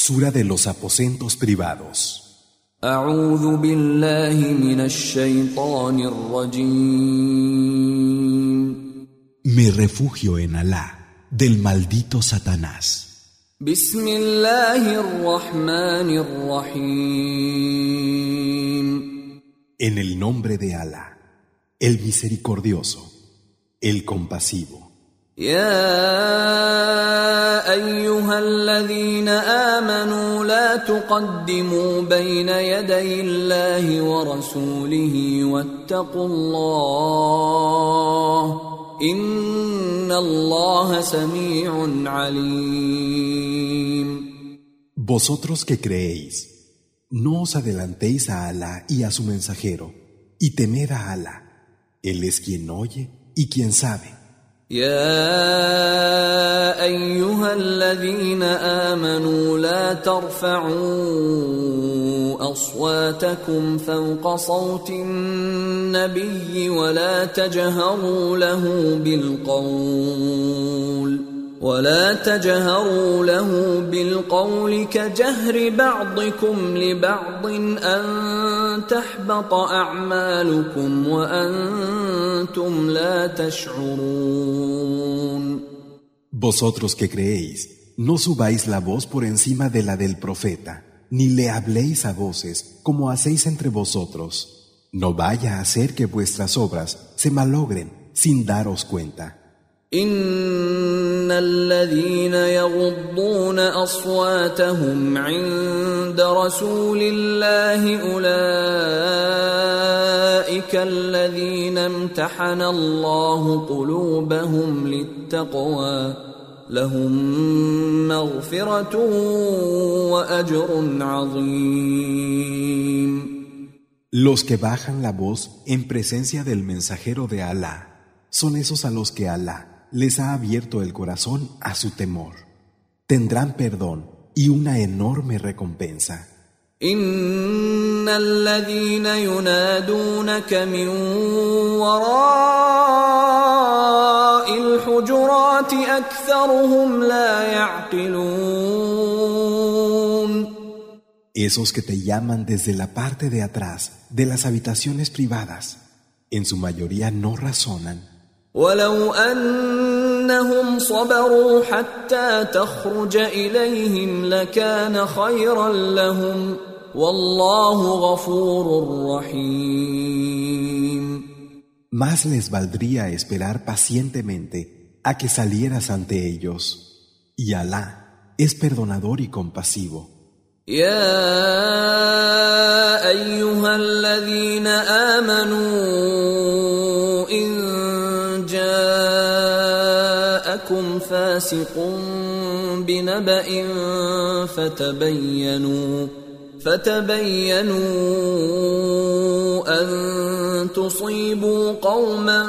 Sura de los aposentos privados. أعوذ بالله من الشيطان الرجيم. Me refugio en Alá, del maldito Satanás. بسم الله الرحمن الرحيم. En el nombre de Alá, el misericordioso, el compasivo. يا أيها الذين آمنوا لا تقدموا بين يدي الله ورسوله واتقوا الله إن الله سميع عليم. Vosotros que creéis, no os adelantéis a Alá y a su mensajero, y temed a Alá. Él es quien oye y quien sabe. يا أيها الذين آمنوا لا ترفعوا أصواتكم فوق صوت النبي ولا تجهروا له بالقول كجهر بعضكم لبعض أن تحبط أعمالكم وأنتم لا تشعرون. Vosotros que creéis, no subáis la voz por encima de la del profeta, ni le habléis a voces como hacéis entre vosotros. No vaya a ser que vuestras obras se malogren sin daros cuenta. إن الذين يغضون أصواتهم عند رسول الله أولئك الذين امتحن الله قلوبهم للتقوى لهم مغفرة وأجر عظيم. Los que bajan la voz en presencia del mensajero de Alá son esos a los que Alá les ha abierto el corazón a su temor. Tendrán perdón y una enorme recompensa. إن الذين ينادونك من وراء الحجرات أكثرهم لا يعقلون. Esos que te llaman desde la parte de atrás de las habitaciones privadas, en su mayoría no razonan. ولو أنهم صبروا حتى تخرج إليهم لكان خيرا لهم والله غفور رحيم. Más les valdría esperar pacientemente a que salieras ante ellos, y Alá es perdonador y compasivo. يا أيها الذين آمنوا إن جاءكم فاسق بنبأ فتبينوا أن تصيبوا قوما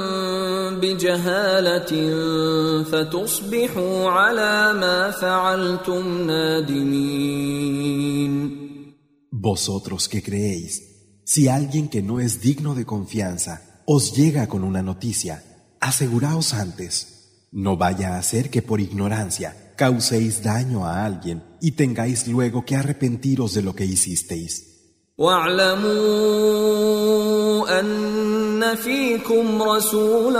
بجهالة فتصبحوا على ما فعلتم نادمين. Vosotros que creéis, si alguien que no es digno de confianza os llega con una noticia, aseguraos antes. No vaya a ser que por ignorancia causéis daño a alguien y tengáis luego que arrepentiros de lo que hicisteis. واعلموا أن فيكم رسول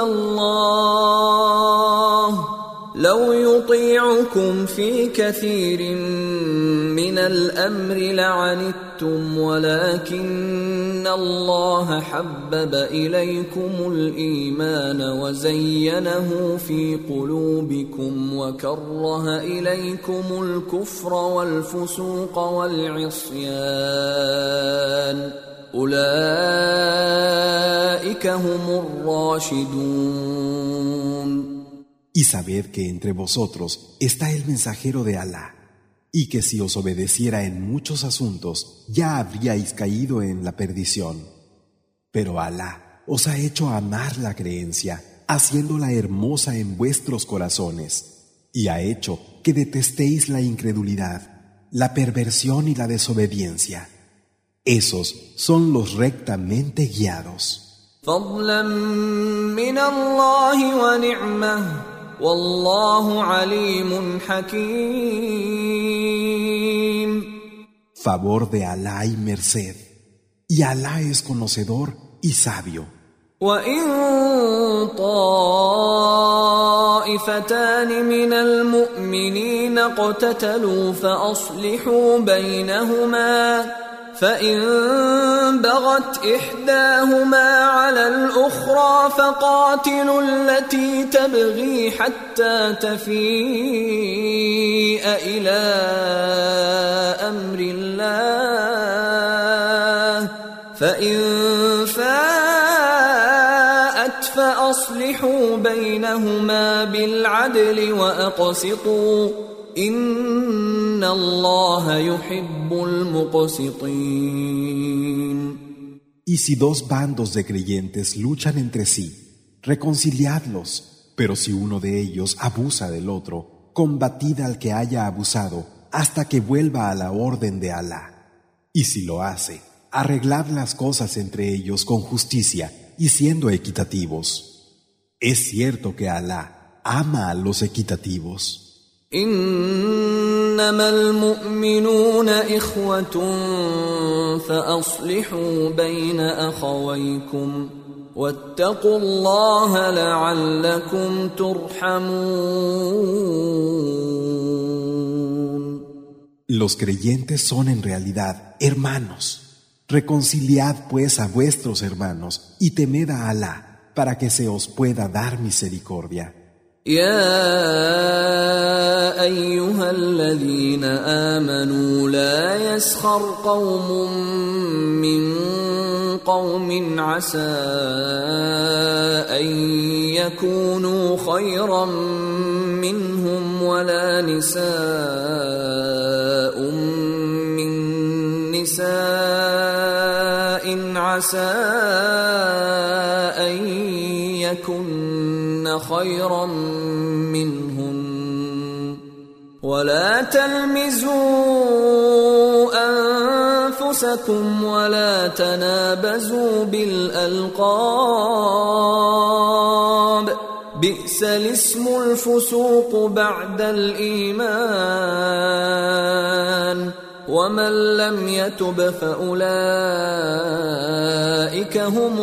الله لو يطيعكم في كثير من الأمر لعنتم ولكن الله حبب إليكم الإيمان وزينه في قلوبكم وكره إليكم الكفر والفسوق والعصيان أولئك هم الراشدون. Y sabed que entre vosotros está el mensajero de Alá, y que si os obedeciera en muchos asuntos, ya habríais caído en la perdición. Pero Alá os ha hecho amar la creencia, haciéndola hermosa en vuestros corazones, y ha hecho que detestéis la incredulidad, la perversión y la desobediencia. Esos son los rectamente guiados. فضلا من الله ونعمة والله عليم حكيم. favor de Alá y merced, y Alá es conocedor y sabio. وإن طائفتان من المؤمنين اقتتلوا فأصلحوا بينهما فإن بغت إحداهما على الأخرى فقاتلوا التي تبغي حتى تفيء إلى أمر الله فإن فاءت فأصلحوا بينهما بالعدل وأقسطوا إن الله يحب المقسطين. Y si dos bandos de creyentes luchan entre sí, reconciliadlos, pero si uno de ellos abusa del otro, combatid al que haya abusado hasta que vuelva a la orden de Alá. Y si lo hace, arreglad las cosas entre ellos con justicia y siendo equitativos. Es cierto que Alá ama a los equitativos. إنما المؤمنون إخوة فأصلحوا بين أخويكم واتقوا الله لعلكم ترحمون. Los creyentes son en realidad hermanos. Reconciliad pues a vuestros hermanos y temed a Alá para que se os pueda dar misericordia. يا أيها الذين آمنوا لا يسخر قوم من قوم عسى أن يكونوا خيرا منهم ولا نساء من نساء عسى أن يكن خيرا منهن ولا تلمزوا أنفسكم ولا تنابزوا بالألقاب بئس الاسم الفسوق بعد الإيمان ومن لم يتب فأولئك هم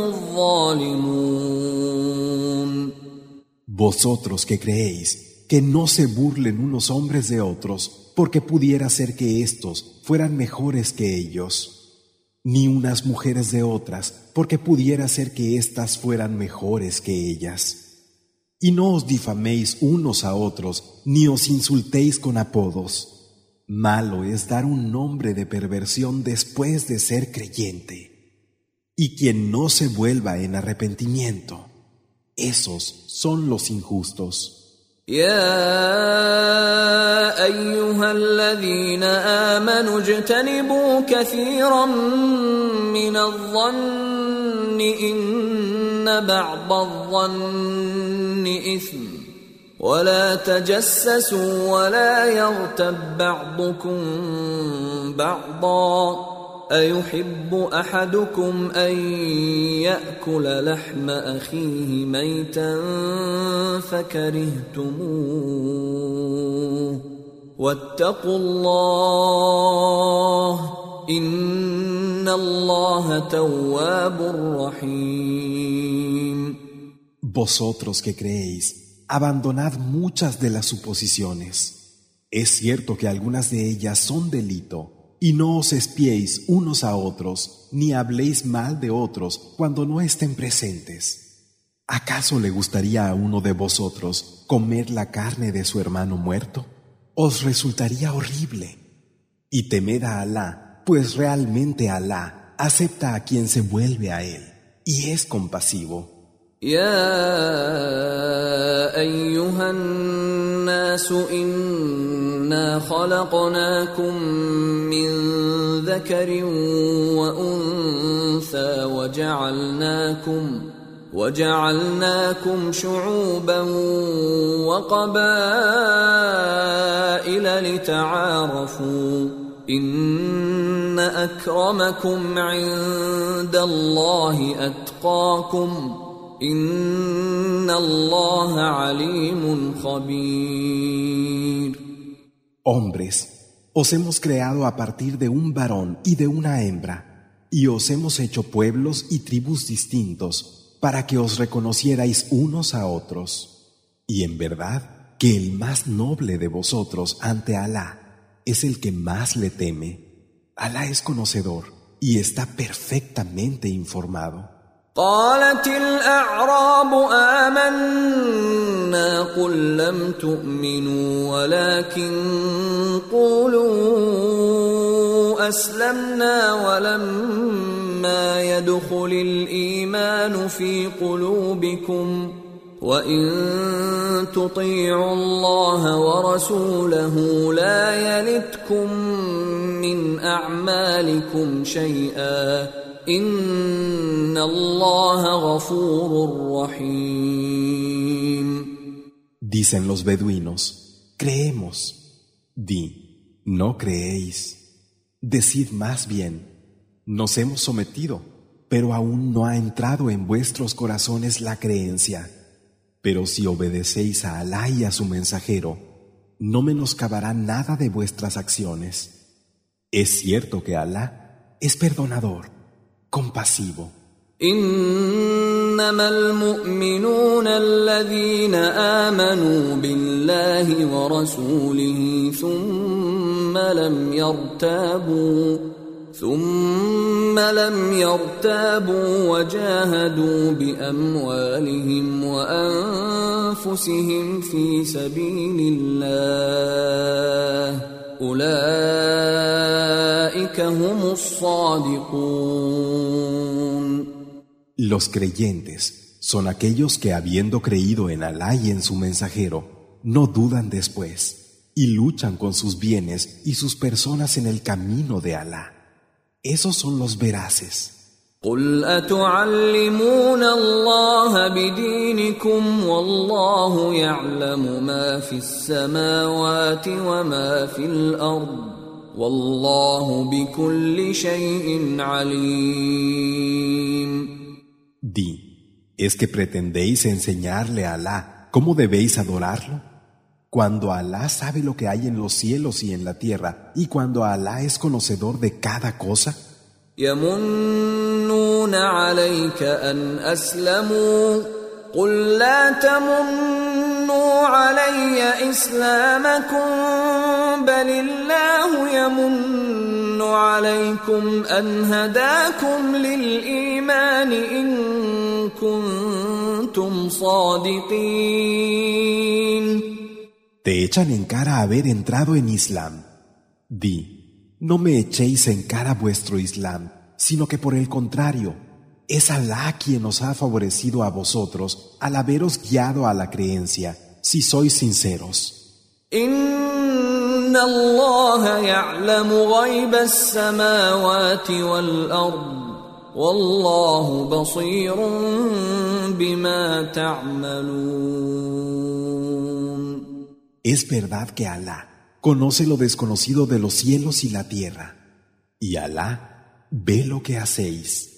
الظالمون. Vosotros que creéis, que no se burlen unos hombres de otros, porque pudiera ser que éstos fueran mejores que ellos, ni unas mujeres de otras, porque pudiera ser que éstas fueran mejores que ellas. Y no os difaméis unos a otros, ni os insultéis con apodos. Malo es dar un nombre de perversión después de ser creyente. Y quien no se vuelva en arrepentimiento, esos son los injustos. يا أيها الذين آمنوا اجتنبوا كثيرا من الظن إن بعض الظن إثم ولا تجسسوا ولا يغتب بعضكم بعضا أيحب أحدكم أن يأكل لحم أخيه ميتا فكرهتموه واتقوا الله إن الله تواب رحيم. Vosotros que creéis, abandonad muchas de las suposiciones. Es cierto que algunas de ellas son delito. Y no os espiéis unos a otros, ni habléis mal de otros cuando no estén presentes. ¿Acaso le gustaría a uno de vosotros comer la carne de su hermano muerto? Os resultaría horrible. Y temed a Alá, pues realmente Alá acepta a quien se vuelve a él, y es compasivo. يا أيها الناس إنا خلقناكم من ذكر وأنثى وجعلناكم شعوبا وقبائل لتعارفوا إن أكرمكم عند الله أتقاكم إن الله عليم خبير. Hombres, Os hemos creado a partir de un varón y de una hembra, y os hemos hecho pueblos y tribus distintos para que os reconocierais unos a otros. Y en verdad que el más noble de vosotros ante Alá es el que más le teme. Alá es conocedor y está perfectamente informado. قالت الأعراب آمنا قل لم تؤمنوا ولكن قولوا أسلمنا ولما يدخل الإيمان في قلوبكم وإن تطيعوا الله ورسوله لا يلتكم من أعمالكم شيئا إن الله غفور رحيم. Dicen los beduinos, creemos. Di, no creéis. Decid más bien, nos hemos sometido, pero aún no ha entrado en vuestros corazones la creencia. Pero si obedecéis a Alá y a su mensajero, no menoscabará nada de vuestras acciones. Es cierto que Alá es perdonador, compasivo. إنما المؤمنون الذين آمنوا بالله ورسوله ثم لم يرتابوا وجاهدوا بأموالهم وأنفسهم في سبيل الله أولئك هم الصادقون. Los creyentes son aquellos que, habiendo creído en Alá y en su mensajero, no dudan después y luchan con sus bienes y sus personas en el camino de Alá. Esos son los veraces. قل أتعلمون الله بدينكم والله يعلم ما في السماوات وما في الأرض والله بكل شيء عليم. Di, ¿es que pretendéis enseñarle a Alá cómo debéis adorarlo? Cuando Alá sabe lo que hay en los cielos y en la tierra, y cuando Alá es conocedor de cada cosa. يمنون عليك أن أسلموا قل لا تمنوا علي إسلامكم بل الله يمن عليكم أن هداكم للإيمان إن كنتم صادقين. Te echan en cara haber entrado en Islam. Di, no me echéis en cara vuestro Islam, sino que por el contrario, es Alá quien os ha favorecido a vosotros al haberos guiado a la creencia, si sois sinceros. إن الله يعلم غيب السماوات والأرض والله بصير بما تعملون. Es verdad que Alá conoce lo desconocido de los cielos y la tierra, y Alá ve lo que hacéis.